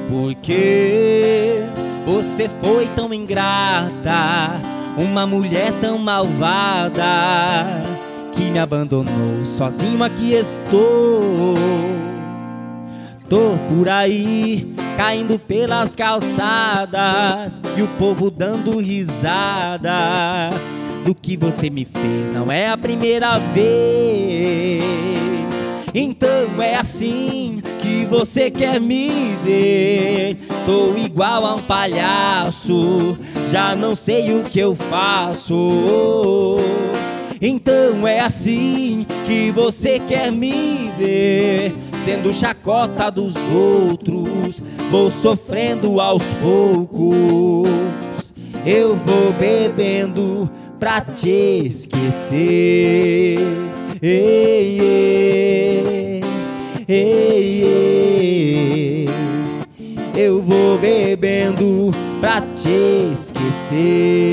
Porque você foi tão ingrata, uma mulher tão malvada, que me abandonou, sozinho aqui estou. Tô por aí, caindo pelas calçadas, e o povo dando risada do que você me fez. Não é a primeira vez. Então é assim que você quer me ver. Tô igual a um palhaço, já não sei o que eu faço. Então é assim que você quer me ver, sendo chacota dos outros, vou sofrendo aos poucos. Eu vou bebendo pra te esquecer. Ei, ei, ei, ei. Eu vou bebendo pra te esquecer.